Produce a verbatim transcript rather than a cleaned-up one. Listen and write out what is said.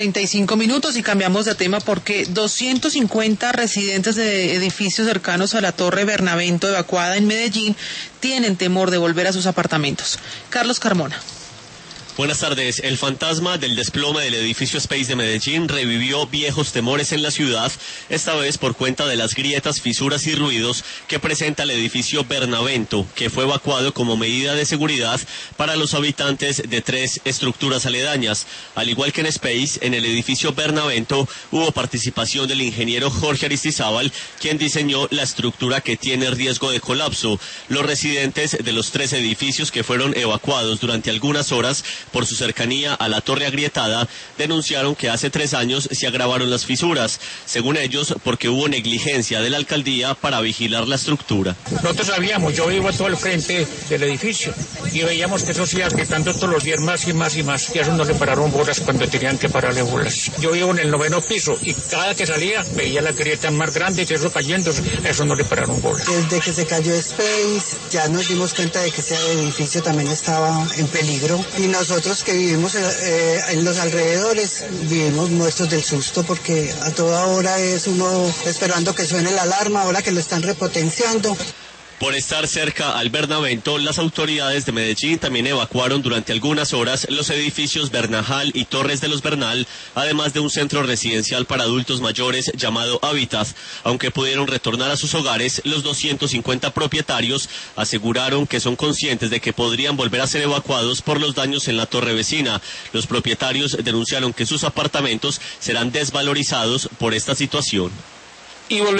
treinta y cinco minutos y cambiamos de tema porque doscientos cincuenta residentes de edificios cercanos a la Torre Bernavento evacuada en Medellín tienen temor de volver a sus apartamentos. Carlos Carmona. Buenas tardes. El fantasma del desplome del edificio Space de Medellín revivió viejos temores en la ciudad, esta vez por cuenta de las grietas, fisuras y ruidos que presenta el edificio Bernavento, que fue evacuado como medida de seguridad para los habitantes de tres estructuras aledañas. Al igual que en Space, en el edificio Bernavento hubo participación del ingeniero Jorge Aristizábal, quien diseñó la estructura que tiene riesgo de colapso. Los residentes de los tres edificios que fueron evacuados durante algunas horas por su cercanía a la torre agrietada, denunciaron que hace tres años se agravaron las fisuras, según ellos, porque hubo negligencia de la alcaldía para vigilar la estructura. Nosotros sabíamos, yo vivo a todo el frente del edificio, y veíamos que eso se iba agrietando todos los días más y más y más, y a eso no le pararon bolas cuando tenían que pararle bolas. Yo vivo en el noveno piso, y cada que salía veía la grieta más grande, y eso cayéndose, a eso no le pararon bolas. Desde que se cayó Space, ya nos dimos cuenta de que ese edificio también estaba en peligro, y nosotros Nosotros que vivimos eh, en los alrededores vivimos muertos del susto porque a toda hora es uno esperando que suene la alarma, ahora que lo están repotenciando. Por estar cerca al Bernavento, las autoridades de Medellín también evacuaron durante algunas horas los edificios Bernajal y Torres de los Bernal, además de un centro residencial para adultos mayores llamado Hábitat. Aunque pudieron retornar a sus hogares, los doscientos cincuenta propietarios aseguraron que son conscientes de que podrían volver a ser evacuados por los daños en la torre vecina. Los propietarios denunciaron que sus apartamentos serán desvalorizados por esta situación. Y